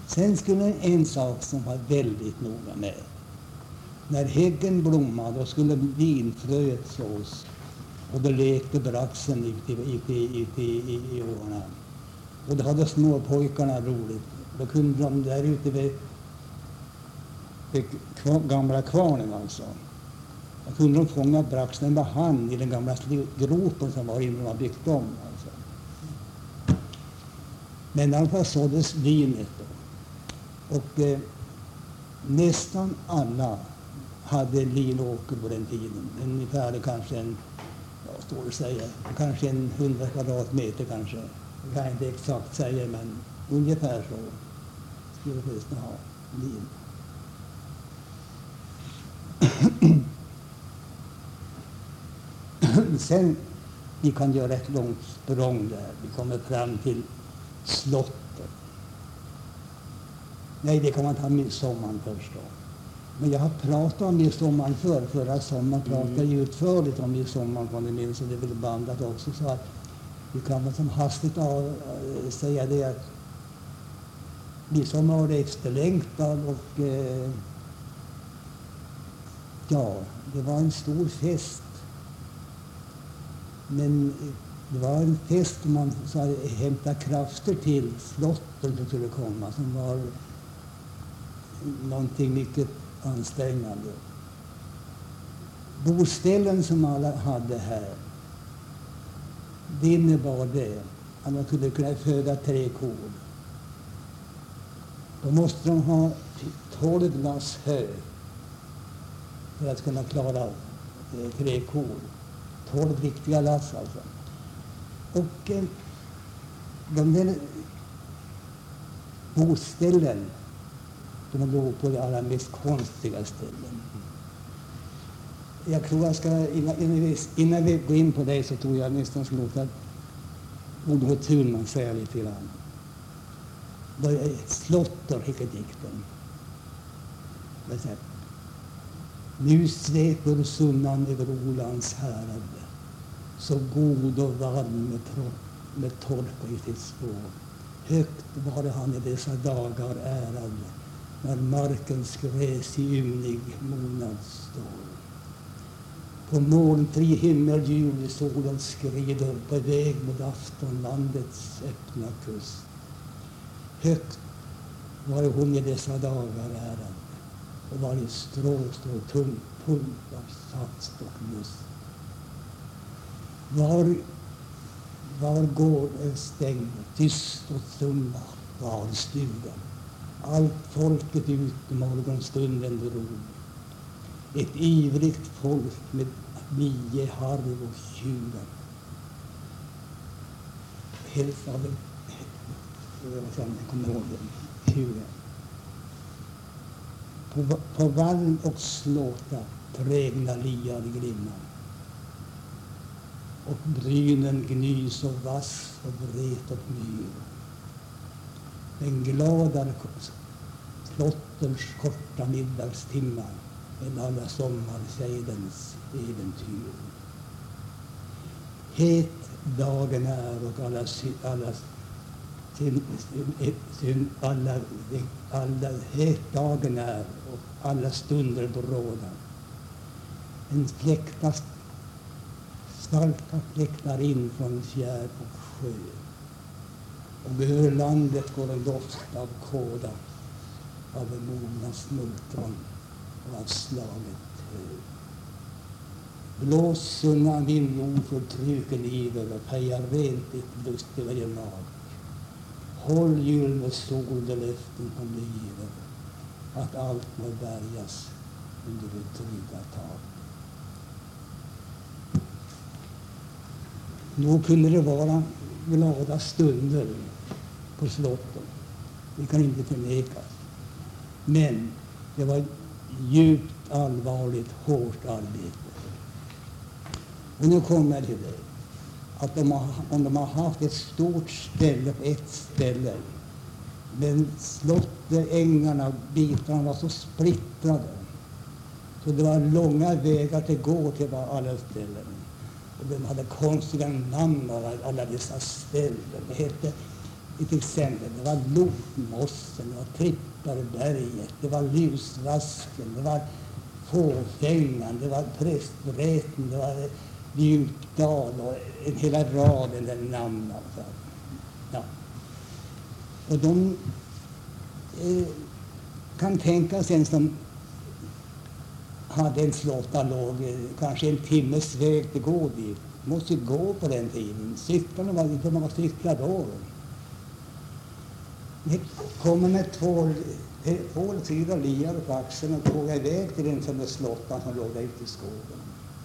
Sen skulle en sak som var väldigt noga med. När häggen blommade, då skulle vinfröet sås. Och då lekte braxen ute i åarna. Och då hade småpojkarna roligt. Då kunde de där ute vid gamla kvarnen alltså. Då kunde de fånga braxen med hand i den gamla gropen som var innan de byggt om. Alltså. Men i alla fall såddes vinet då. Och nästan alla hade linåker på den tiden. Ungefär kanske kanske en 100 kvadratmeter kanske. Jag kan inte exakt säga, men ungefär så skulle det ha lin. Sen vi kan göra ett långt språng där. Vi kommer fram till slottet. Nej, det kan man ta midsommar först då. Men jag har pratat om midsommar förra sommaren. Pratade ju utförligt om midsommar på det minns, och det är väl bandat också. Så att vi kan väl som hastigt säga det att midsommar var efterlängtad och ja, det var en stor fest. Men det var en fest man hämtade krafter till slottet som skulle komma, som var någonting mycket ansträngande. Boställen som alla hade här, det innebar det att man skulle kunna föda 3 kor. Då måste de ha 12 lass hö för att kunna klara 3 kor. 12 riktiga lass alltså. Och de där boställen, de låg på de allra mest konstiga ställen. Jag tror jag ska, innan vi går in på det, så tror jag nästan ska låta Odo Thunman säga lite grann. Då är Slotter heter dikten. Nu sveper sunnan över Olands härad, så god och varm med torka i sitt spår. Högt var han i dessa dagar ärad, när markens gräs i ymnig månad står. På molnfri himmel julisolen skrider på väg mot aftonlandets öppna kust. Högt var hon i dessa dagar ärad, och varje strå står tungt fullt av sats och lust. Var gård är stängd, tyst och tumma var stugan. Allt folket ut morgonstunden drog. Ett ivrigt folk med 9 harv och 20. Helt av jag kommer ihåg det. 20. På vall och slåta prägna liar grimman. Och brynen gnys och vass och bret och myr. Men gladare slotterns korta middagstimmar än alla sommarsejdens äventyr. Het dagen är och het dagen är och alla stunder bråda. En starka fläktar in från fjärd och sjö. Och över landet går en doft av kåda, av en mogna smultron och av slaget hö. Blås sunna vindjord för truken iver och pejar rent ditt lust över din mag. Håll gyllene sol där löften om det giver, att allt må bärgas under det trygga tak. Då kunde det vara glada stunder på slottet. Det kan inte förnekas. Men det var djupt allvarligt, hårt arbete. Och nu kommer jag till det. Att om de har haft ett stort ställe på ett ställe, men slottet, ängarna, bitarna var så splittrade. Så det var långa vägar till gå till alla ställen. Och de hade konstiga namn av alla dessa ställen. Det hette ett exempel. Det var Lotmossen, det var Tripparberget, det var Lusvasken, det var Fåfängan, det var Prästvreten, det var Djupdal och en hela raden där namn. Alltså. Ja. Och de kan tänka sig en som hade en flotta låg kanske en timmes väg till gå dit. Måste gå på den tiden. Cyklarna var inte många cyklar då. Det kommer med två eller fyra liar på axeln och tog iväg till den som är slottan som låg där ute i skogen.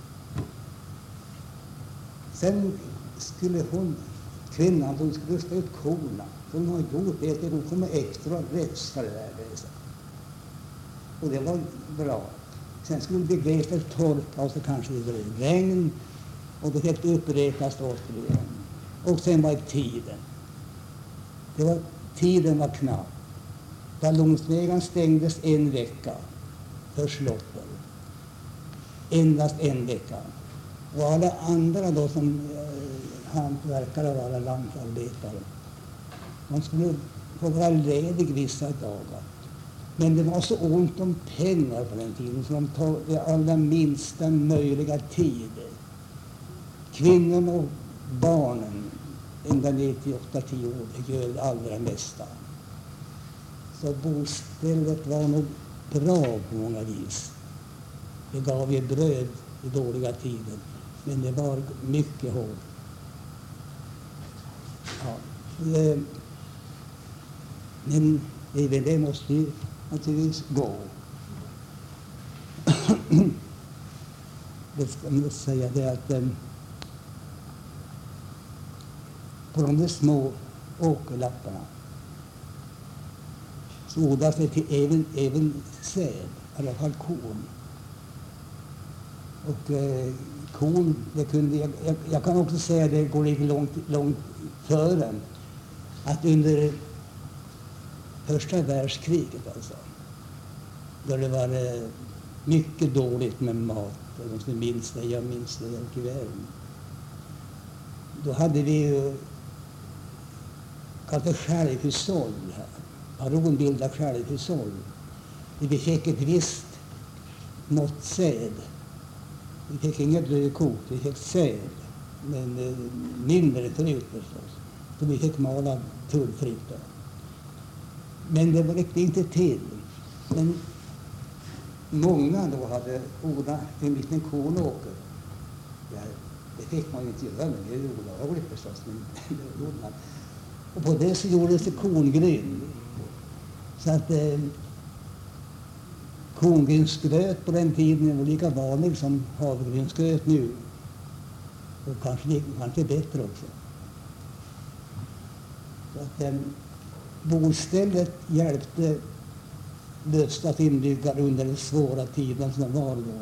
Sen skulle kvinnan, hon skulle stå ut korna. Hon har gjort det, hon kommer extra rättsfall där. Och det var bra. Sen skulle det gräset torka och så kanske det blev regn och det helt upprepas återigen. Och sen var det tiden. Tiden var knapp. Ballonsvägen stängdes en vecka för slottet. Endast en vecka. Och alla andra då som hantverkare och alla lantarbetare, man skulle få vara ledig vissa dagar. Men det var så ont om pengar på den tiden så de tog det allra minsta möjliga tid. Kvinnorna och barnen ända ner till 8-10 år, det gör det allra mesta. Så bostället var nog bra på många vis. Det gav ju bröd i dåliga tider, men det var mycket hårt. Ja, men det måste ju naturligtvis gå. Det ska man säga det att på de där små åkerlapparna så odlas det till även säd, i alla fall korn. Och korn, det kunde jag kan också säga det går lite långt före att under första världskriget alltså, då det var mycket dåligt med mat, och de som minns det, jag minns det mycket väl. Då hade vi ju kallat självhushåll här. Baron bildade självhushåll. Vi fick ett visst mått säd. Vi fick inget brödkok, vi fick säd. Men mindre förut förstås. Så vi fick mala tullfritt då. Men det räckte inte till. Men många då hade odlat en liten kornåker. Det fick man ju inte göra, men det är olagligt förstås. Men det gjorde man. Och på det så gjordes det korngryn. Så att korngrynsgröt på den tiden var lika vanlig som havregrynsgröt nu. Och kanske bättre också. Så att bostället hjälpte Lövstads inbyggare under den svåra tiden som var då.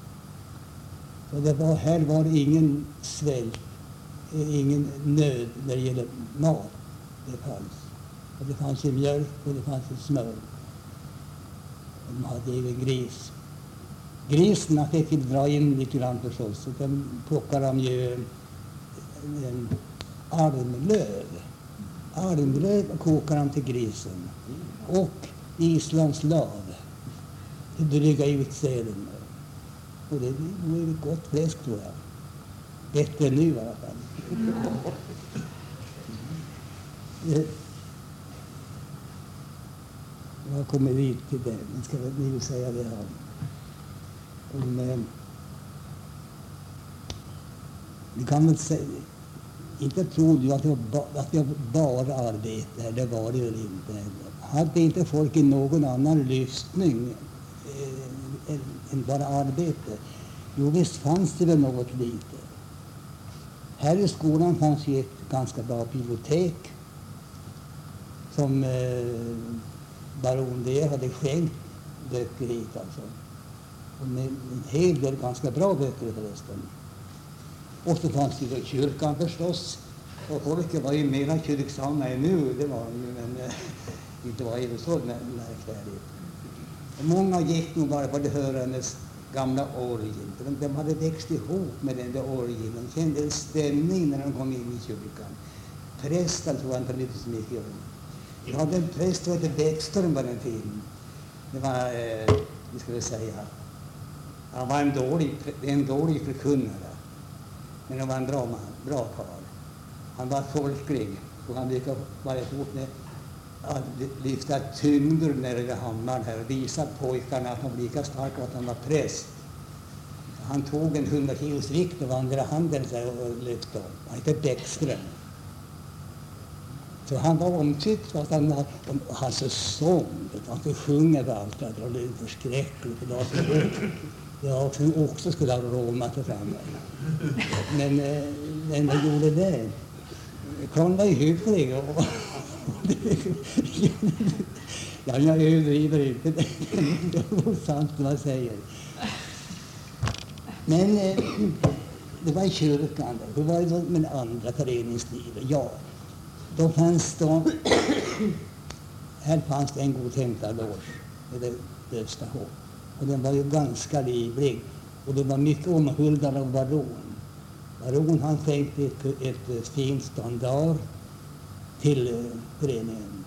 Så här var ingen svält, ingen nöd när det gäller mat. Det fanns. Och det fanns ju mjölk och det fanns ju smör. Och de hade egen gris. Grisarna fick ju dra in lite grann förstås. Så de plockade de ju en armlöv. Armlöv kokade de till grisen. Och islandslav. Det dryga ut säden. Och det blev gott fläsk tror jag. Bättre nu i alla fall. Jag kommer vid till det. Men ska väl nu säga det här. Vi kan väl säga, inte trodde jag att det var bara arbete här, det var det ju inte. Hade inte folk i någon annan lyssning än bara arbete? Jo, visst fanns det väl något lite. Här i skolan fanns ju ett ganska bra bibliotek som baron där hade skänkt böcker hit alltså. Och med en hel del ganska bra böcker förresten. Och så fanns det ju kyrkan förstås. Och folket var ju mera kyrksamma än nu, det var ju, men inte var det så märkvärdigt. Många gick nog bara på det hörandes gamla orgeln. De hade växt ihop med den där orgeln. De kände en stämning när de kom in i kyrkan. prästen tror jag inte lite så mycket om. Jag hade en präst som hette Bäckström på den tiden. Det var, vi skulle säga, han var en dålig förkunnare. Men han var en bra karl. Han var folklig och han brukade vara ihop med att lyfta tyngder när det hammaren här och visa pojkarna att han var lika stark och att han var präst. Han tog en 100 kilos vikt och andra handen och lyfte upp. Han hette Bäckström. Så han var omtyckt för att han hade sång. Han kunde sjunga allt. Det var förskräckligt. Jag också skulle ha råmat det framme. Men när jag gjorde det. Karln var ju hygglig. Ja, jag överdriver inte. Det är sant vad man säger. Men det var i kyrkan. Det var ju med andra föreningslivet. Ja. Då fanns här fanns det en godhämtad loge, eller dövstation. Och den var ju ganska livlig. Och det var mycket omhuldad av baron. Baron han skänkte ett fint standard till föreningen.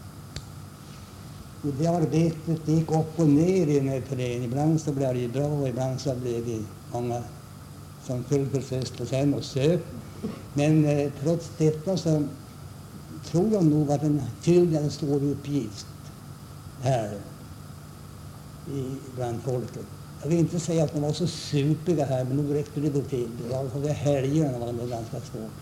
Och det arbetet gick upp och ner i den här föreningen. Ibland så blev det bra och ibland så blev det många som föll för frestelse och söp. Men trots detta så tror jag nog att den fyllde en stor uppgift här bland folket. Jag vill inte säga att de var så supiga här, men nog räckte det till. Det helgerna var nog ganska svårt.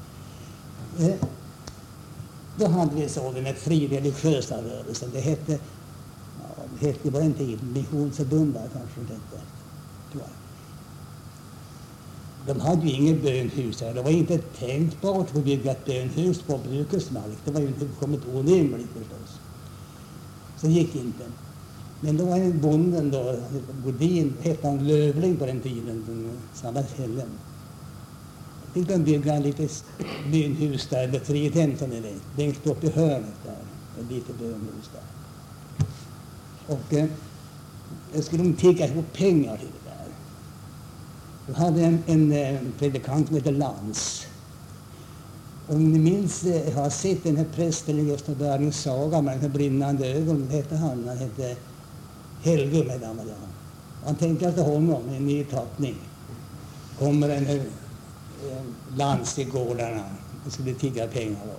Då hade vi så den frireligiösa rörelsen. Det hette på den tiden Missionsförbundet kanske det hette. Tror jag. De hade ju inget bönhus här. Det var inte tänkbart att bygga ett bönhus på brukets mark. Det var ju inte kommit orimligt förstås. Så gick inte. Men då var en bonden då, Godin, hette han Lövling på den tiden, samma ställen. Fick de bygga en litet bönhus där med Fridhem som ni vet. Längst upp i hörnet där. Ett litet bönhus där. Och jag skulle de tigga ihop pengar till det där. Då hade en predikant som heter Lans. Om ni minns, jag har sett den här prästen i Göstabergens saga med den här brinnande ögon, hette han hette Helge med den. Han tänkte att honom en ny tappning. Kommer en här Lans i gårdarna och skulle tigga pengar då.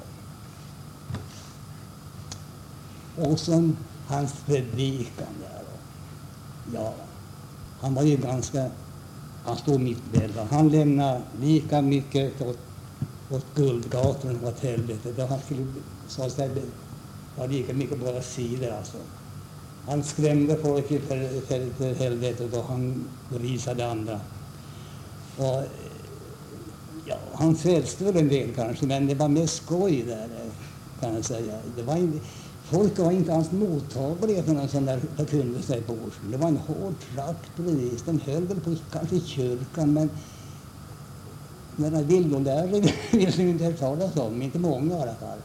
Och så hans predikan där då. Ja, han var ju ganska, han stod mitt väl. Han lämnade lika mycket åt guldgatorn och åt helvete. Det han skulle, så att säga, var lika mycket på båda sidor alltså. Han skrämde folk för helvete då han visade andra. Och ja, han frälste väl en del kanske, men det var mest skoj där kan jag säga. Det var inte, folk var inte alls mottagliga för någon sån där förkunnelse på Orsen. Det var en hård trakt precis. Den höll väl på kanske kyrkan, men när villolärare vill inte talas om, inte många i alla fall.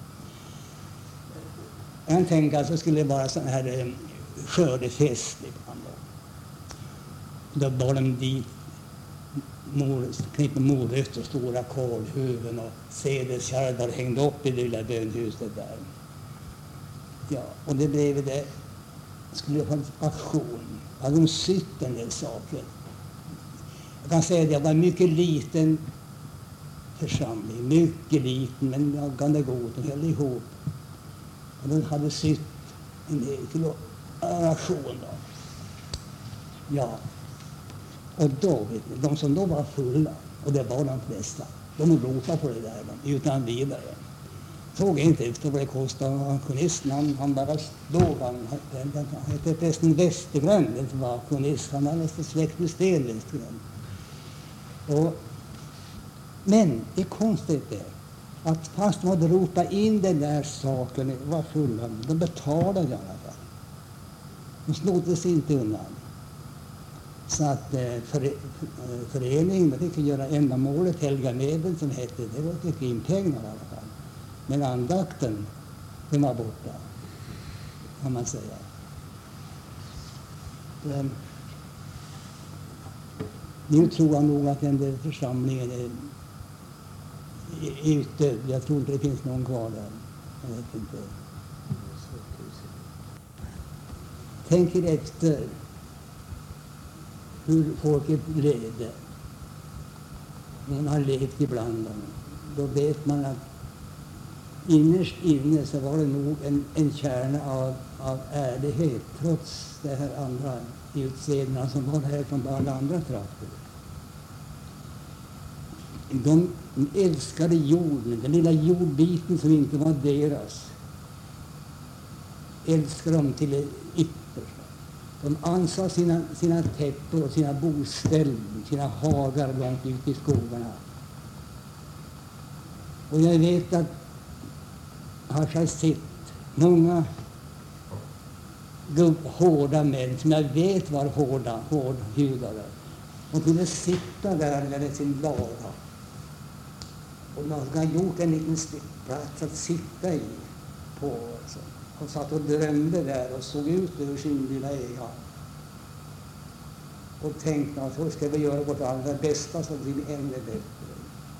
Jag tänker att det skulle vara sån här skördefest ibland då. Då bar de dit knippade morötter och stora kålhuvuden och sädeskärvar hängde upp i det lilla bönhuset där. Ja, och det blev det, skulle ha en aktion. Hade de sytt en del saker. Jag kan säga att det var en mycket liten församling, mycket liten, men jag kan god, de höll ihop. Och de hade sytt en del till aktion då. Ja. Och då, vet ni, de som då var fulla, och det var de flesta, de ropade på det där utan vidare. Såg inte efter vad det kostade. Auktionisten, han bara stod, han hette prästen Westergren, den som var auktionist, han var nästan släkt med Sten Westergren. Men det är konstigt det, att fast de hade ropat in den där saken, var fulla, de betalade i alla fall. De snodde sig inte undan. Så att föreningen fick göra ändamålet helga medel som hette, det var fick in pengar i alla fall. Men andakten, den var borta, kan man säga. Nu tror jag nog att den där församlingen utdöd. Jag tror inte det finns någon kvar där. Jag vet inte. Tänk er efter hur folket levde. Man har levt ibland dem. Då vet man att innerst inne så var det nog en kärna av ärlighet trots det här andra utseendena som var här från alla andra trakter. De älskade jorden, den lilla jordbiten som inte var deras. Älskade dem till det yttersta. De ansade sina täppor och sina boställ, sina hagar långt ut i skogarna. Och jag vet att jag har sett många hårda män som jag vet var hårdhudade. De kunde sitta där med sin lada. Och man har gjort en liten plats att sitta i på. Alltså. Och satt och drömde där och såg ut över sin lilla äga. Och tänkte att så ska vi göra vårt allra bästa så blir det ännu bättre.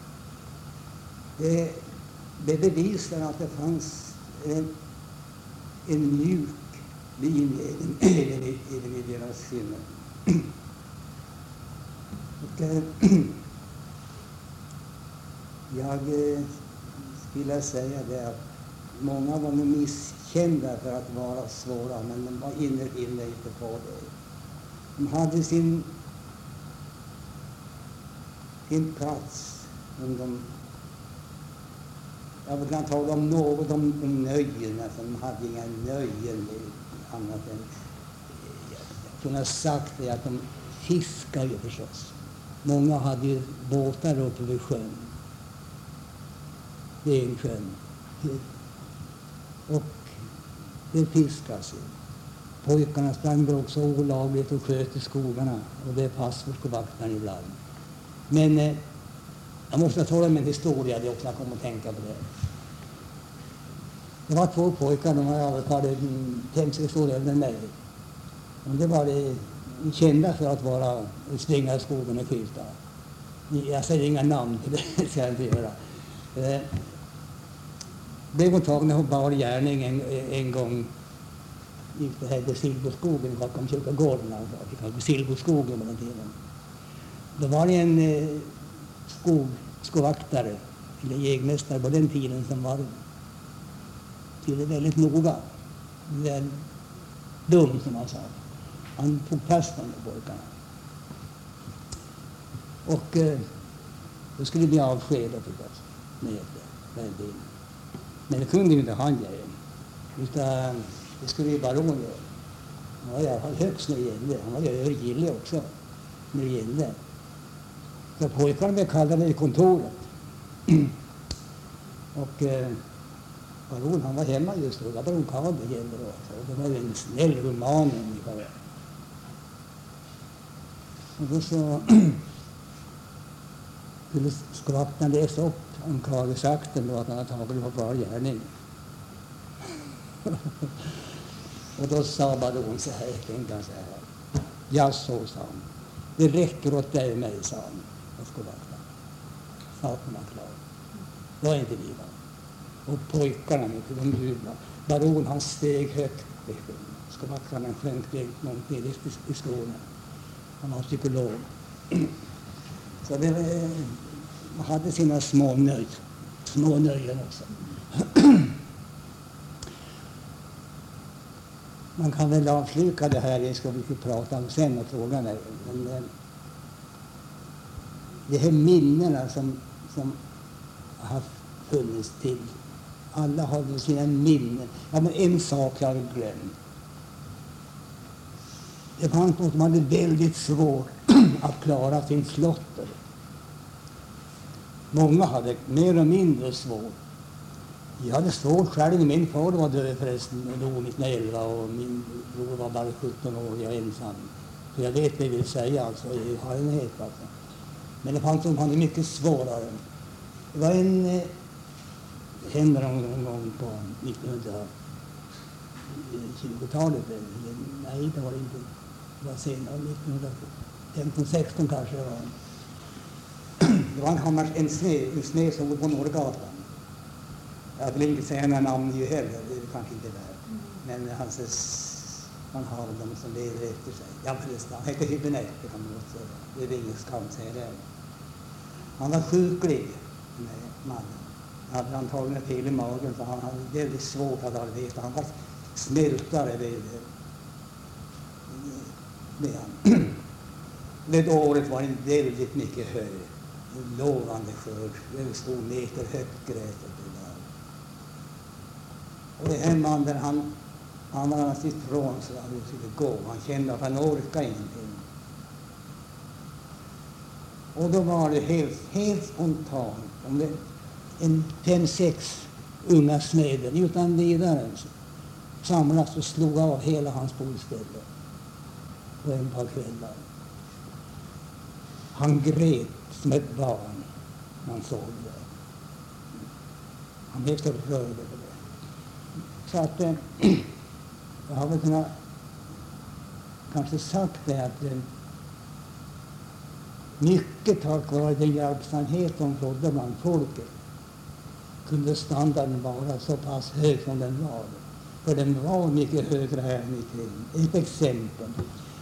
Det bevisar att det fanns en mjuk linje i deras sinne. Och, jag skulle säga det att många var misskända för att vara svåra, men de var inne inte på det. De hade sin plats. Jag kan tala om något om nöjena, för de hade inga nöjen annat än, jag kunde ha sagt det, att de fiskade ju förstås. Många hade ju båtar uppe vid sjön. Det är en sjön. Och det fiskas ju. Pojkarna sprang också olagligt och sköt i skogarna, och det är passförskvaktaren ibland. Men jag måste tala om en historia, det också jag kommer att tänka på det. Det var 2 pojkar, de hade 5-6 år äldre än mig. Och det var det kända för att vara springa i skogen och skjuta. Jag säger inga namn, för det ska jag inte göra. Blev tagna på bar gärning en gång i det här Silboskogen bakom kyrkogården, alltså Silboskogen på den tiden. Då var det en skogvaktare eller jägmästare på den tiden som var till väldigt noga. Väl dum, som man sa. Han tog fast de pojkarna. Och då skulle vi avskeda förstås med det. Men det kunde ju inte han göra. Utan det skulle ju baron göra. Han var i alla fall högst när det gällde. Han var ju övergillig också när det gällde. Så pojkarna blev kallade i kontoret. Och baron, han var hemma just då. Baron Karl det gällde då. Och det var ju en snäll roman ungefär. Och då så skulle skvaktaren läsa upp anklagelseakten då att han hade tagit på bar gärning. Och då sa baron så här, tänkte han så här. Ja, så sa han. Det räcker åt dig och mig, sa han. Och skvaktaren. Saken var klar. Då är inte vi va. Och pojkarna, de jublar. Baron, han steg högt. Skvaktaren sjönk långt ner i Skåne. Han var psykolog. Så det hade sina små nöjen också. Man kan väl avsluta det här, det ska vi prata om sen och frågan är. Men det här minnena som har funnits till. Alla har sina minnen. Ja, men en sak jag har glömt. Det fanns något som hade väldigt svårt att klara sin slotter. Många hade mer och mindre svårt. Jag hade svårt själv. Min far var död förresten, och dog 1911 och min bror var bara 17 år, jag ensam. Så jag vet vad jag vill säga, alltså, i allmänhet. Alltså. Men det fanns som hade mycket svårare. Det var en hände någon gång på 1920-talet. Nej, det var inte. Det var senare, 1915-16 kanske det var. Det var en sned som låg på Norrgatan. Jag vill inte säga några namn ju heller, det är kanske inte där. Men han har dem som lever efter sig. Ja, förresten, han heter Hübinette, det kan man också säga. Det är ingen skam att säga det. Han var sjuklig, mannen. Han hade antagligen fel i magen, så han hade väldigt svårt att arbeta. Han var snyltare med han. Det året var det väldigt mycket hö. En lovande skörd, en stor meter högt gräset. Och en man där han var sitt från så att han skulle gå. Han kände att han orkade ingenting. Och då var det helt spontant. Om det en 5-6 unga smeder utan vidare samlas och slog av hela hans boställe på en par kvällar. Han grät som ett barn när han såg det. Han blev så rörd över det. Så att jag har väl kunnat kanske sagt det att mycket tack vare den hjälpsamhet som rådde bland folket kunde standarden vara så pass hög som den var. För den var mycket högre här omkring. Ett exempel.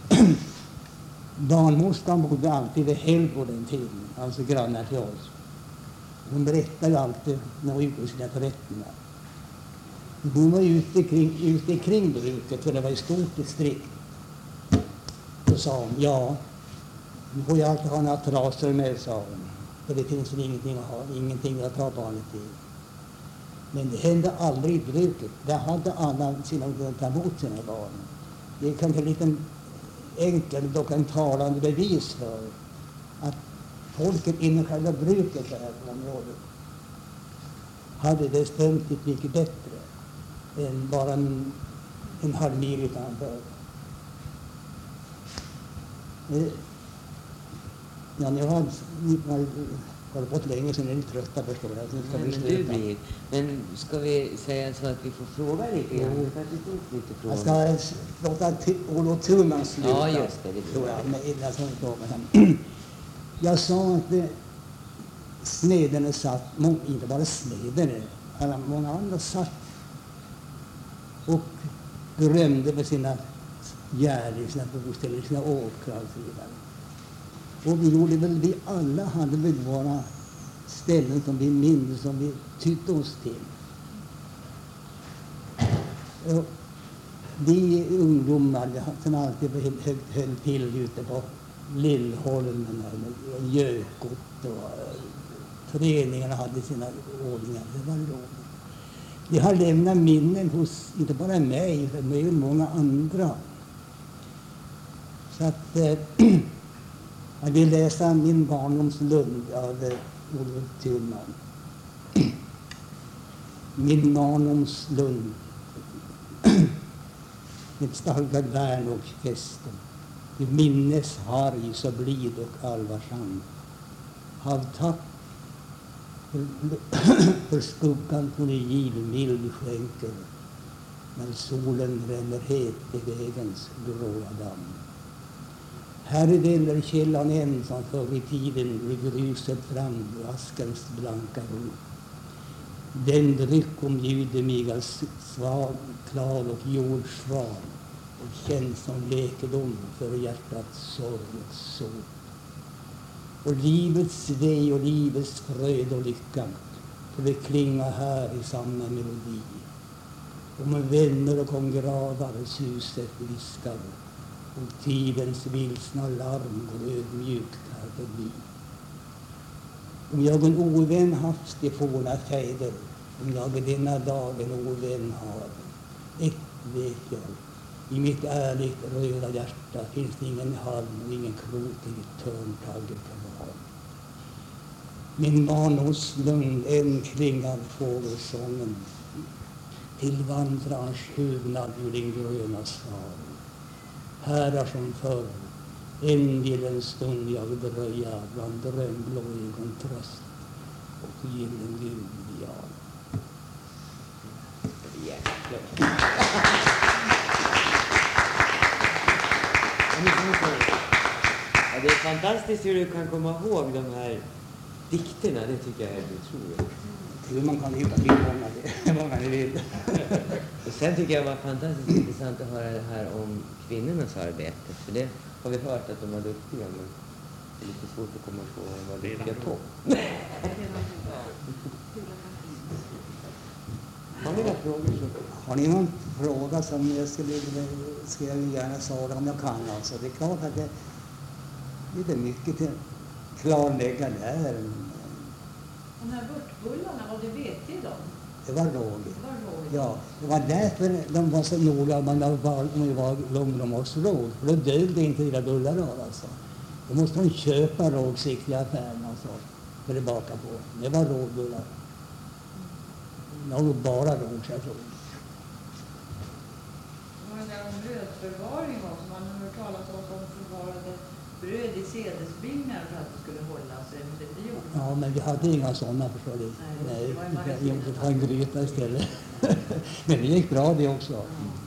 Barnmorskan bodde alltid i Hällbo den tiden, alltså grannar till oss. Hon berättade alltid när hon gjorde sina förrättningar. Hon var ute kring bruket, för det var ett stort distrikt. Då sa hon, ja, nu får jag alltid ha några trasor med, sa hon. För det finns väl ingenting att ta barnet till. Men det hände aldrig i bruket. Där hade alla sina att ta emot sina barn. Det är kanske en liten enkel och en talande bevis för att folket inom själva bruket där på området hade det ständigt mycket bättre än bara en halv mil utanför. Ja, ni har gått länge sedan, är ni trötta förstår jag. Men ska vi säga så att vi får fråga lite grann? Jo. För att det finns lite frågor. Jag ska låta Olof Thunman sluta. Ja, just det. Tror jag, med illa som frågan. Jag sa att sneden är satt, inte bara sneden, många andra satt och drömde med sina gärder, sina bostäder, sina åkrar och så vidare. Och vi gjorde väl, vi alla hade väl våra ställen som vi minns, som vi tyckte oss till. Och vi ungdomar som alltid höll till ute på Lillholmen och Gökot och föreningarna hade sina ordningar. Det var roligt. Det har lämnat minnen hos inte bara mig, utan med många andra. Så att jag vill läsa min barndomslund av Olof Thunman. Min barndomslund. Med stadgad värn och festen. Du minnes harg så blid och allvarsam. Hav tack för skuggan från en givmild skänker. När solen ränner het i vägens gråa damm. Här väller källan än som förr i tiden vid gruset fram ur askens blanka ro. Den dryck omgjuter mig av svag, klar och jordsval och känns som läkedom för hjärtats sorg och sot. Och livets väg och livets fröjd och lycka får det klinga här i samma melodi. Och med vänner och kongravar suset viskar och tidens vilsna larm går ödmjukt här förbi. Om jag en ovän haft i forna fejder, om jag denna dag en ovän har, ett vet jag, i mitt ärligt röda hjärta finns ingen halm och ingen krokig törntagge kvar. Min barndomslund än klingar fågelsången till vandrarens huvudnad ur din gröna sval. Här är som förr, än vill en stund jag dröja bland drömblå ögontröst och gillen gudvial. Ja, det är fantastiskt hur du kan komma ihåg de här Dikterna, det tycker jag är helt otroligt. Hur man kan hitta hur många ni vill. Och sen tycker jag det var fantastiskt intressant att höra det här om kvinnornas arbete. För det har vi hört att de var duktiga, men det är lite svårt att komma på vad de var duktiga på. Har ni några frågor? Har ni någon fråga som jag ska jag gärna svara om jag kan? Alltså. Det är klart att det är lite mycket till klarlägga där. De här vörtbullarna, vad det vet i dem? Det var råg. Det var råg. Ja, det var därför de var så noga om de var långromsråg. För då dög det inte deras bullar av alltså. Då måste de köpa rågsikt i affären alltså, för att baka på. Det var rågbullar. Det var nog bara råg, jag tror. Det var den där om brödförvaring också. Man har hört talas om att de förvarade bröd i sädesbyggnader för att det skulle hålla sig. Men det gjorde Ja, men vi hade inga sådana, förstår du. Nej, det var en gryta istället. Men det gick bra det också.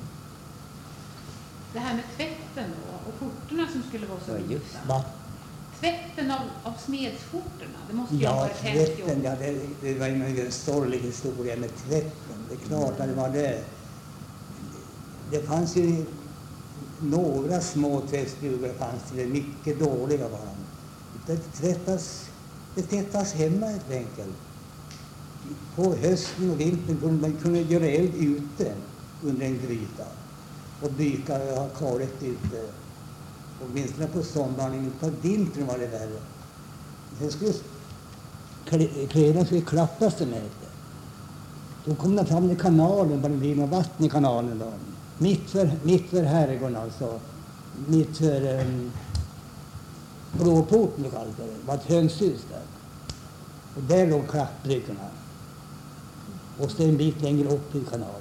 Det här med tvätten då, och skjortorna som skulle vara så Ja, vita. just Va? Tvätten av smedsskjortorna, det måste ju ha Ja, varit hemskt tvätten, jobb. ja, det var ju en sorglig historia med tvätten. Det är klart att det var det. Det fanns ju några små tvättstugor, fanns det mycket dåliga var de. Det tvättas hemma helt enkelt. På hösten och vintern kunde man kunde göra eld ute under en gryta och dyka och ha karet ute. Åtminstone på sommaren, på vintern var det värre. Sen skulle kläderna skulle klappas till mig. Då kom det fram i kanalen, bara det blir något vatten i kanalen då. Mitt för herrgården alltså. Mitt för Blåporten kallade det. var ett hönshus där. Och där låg klappbryggerna. Och så en bit längre upp i kanalen.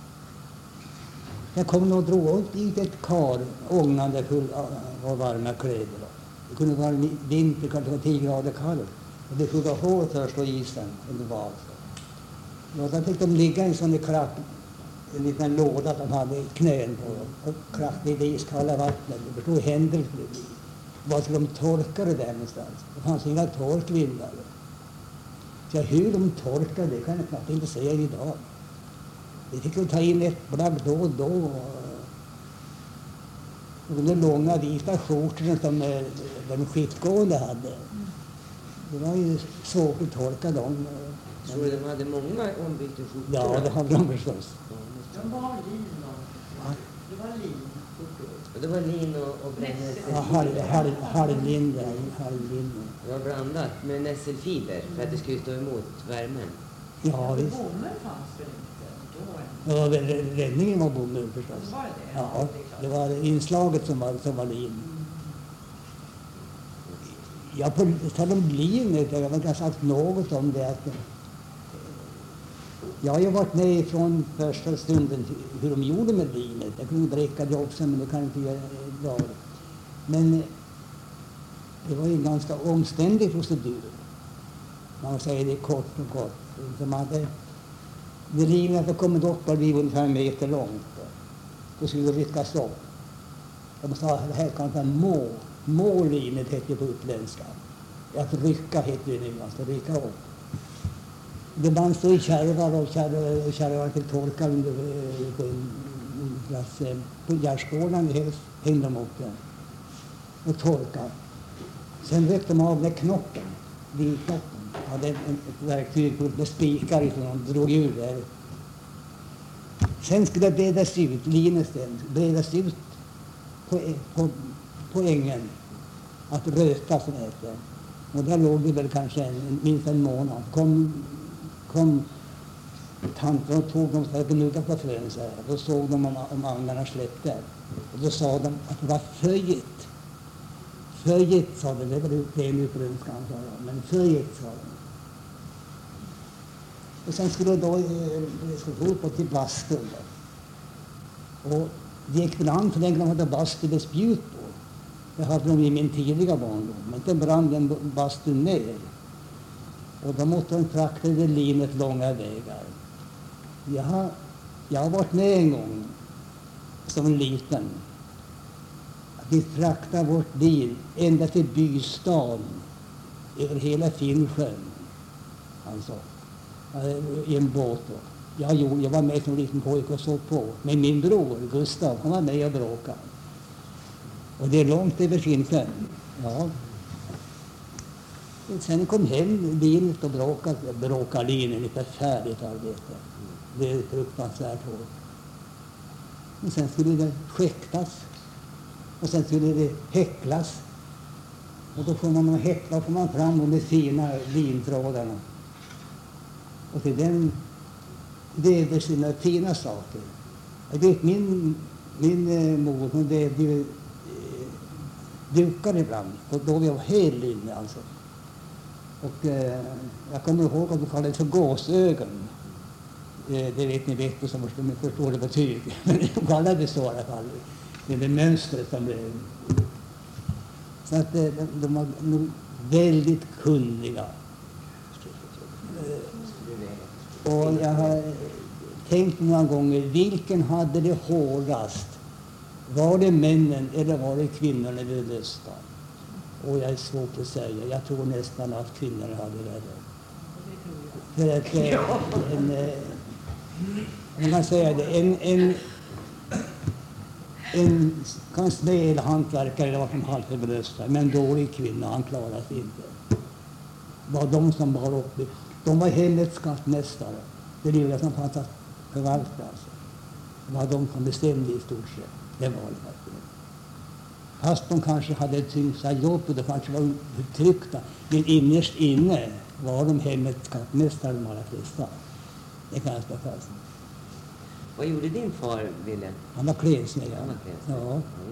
Jag kom och drog upp dit ett kar ångande full av varma kläder. Det kunde vara vinter, kanske var 10 grader kallt. Och det skulle vara hårt först på isen. Det var alltså. Och då fick de ligga i en sån klapp, en liten låda som hade knän på dem. Och klapp i det iskalla vattnet. Det förstod hur händer det skulle bli. Var skulle de torka det där någonstans? Det fanns inga torkvindar. Så hur de torkade det kan jag knappt inte säga idag. Vi fick ju ta in ett plagg då och då. Och de långa vita skjortorna som de skiftgående hade. Det var ju svårt att torka dem. Tror du de hade många ombytta skjortor? Ja, det hade de förstås. De var lin då. Det var lin. Och det var lin och Ja, halvlin. Det var blandat med nässelfiber för att det skulle stå emot värmen. Ja, visst. Bomull fanns väl inte då? Ja, räddningen var bomull förstås. Var det? Ja, det var inslaget som var lin. Ja, på tal om linet, jag har inte sagt något om det. Att, jag har ju varit med från första stunden hur de gjorde med linet. Jag kunde dricka det också, men det kan inte göra bra. Men det var ju en ganska omständig procedur. Man säger det kort. Som hade, det linet hade kommit upp och blivit ungefär 1 meter långt. Då skulle det ryckas upp. De sa att det här kan vara målinet heter på uppländska. Att rycka heter det nu, alltså rycka upp. Det bands då i kärvar och kärvar till torka på en plats på gärdsgården hängde de upp den och torka. Sen ryckte de av den knoppen, vinknoppen. Hade ett verktyg med spikar som de drog ur där. Sen skulle det bredas ut, bredas ut på ängen att röta som heter. Och där låg det väl kanske minst en månad. Kom tanten och tog dem så här gnugga på frön så här. Då såg de om angarna släppte. Och då sa de att det var föjet. Föjet sa de, det var det nu på rönskan sa de. Men föjet sa de. Och sen skulle då gå till bastun. Och det gick brann så länge de hade bastu med spjut på. Det hade de i min tidiga barndom. Men inte brann den bastun ner. Och då måste de frakta det linet långa vägar. Jag har varit med en gång som en liten. Vi fraktade vårt bil ända till bystan över hela Finnsjön. Han sa. I en båt då. Jag var med som liten pojke och såg på. Men min bror, Gustav, han var med och bråkade. Och det är långt över Finnsjön. Ja. Sen kom hem linet och bråkade linet. Ett färdigt arbete. Det är fruktansvärt hårt. Och sen skulle det skäktas. Och sen skulle det häcklas. Och då får man häckla och får man fram de fina lintrådarna. Och till den vävde sina fina saker. Jag vet min mor, hon vävde dukar ibland. Och då var jag helt linne alltså. Och jag kommer ihåg att de kallade det för gåsögon. Det vet ni vet som förstår det betyg. Men de kallade det så i alla fall. Det är det mönstret som blev. Så att de var nog väldigt kunniga. Och jag har tänkt många gånger, vilken hade det hårdast? Var det männen eller var det kvinnorna i det lösta? Och jag är svårt att säga. Jag tror nästan att kvinnorna hade det. För att man kan säga det, en kanske väl hantverkare, det var som halvförbelösta, men dålig kvinna, han klarade sig inte. Det var de som var uppe. De var hemmets skattmästare. Det lilla som fanns att förvalta. Alltså. Det var de som bestämde i stort sett. Det var det verkligen. Fast de kanske hade ett tyngsta jobb och det kanske var uttryckta. Men innerst inne var de hemmets skattmästare de allra flesta. Det kan jag stå fast. Vad gjorde din far, Wille? Han var klädsnägare. Han var klädsnägare. Ja.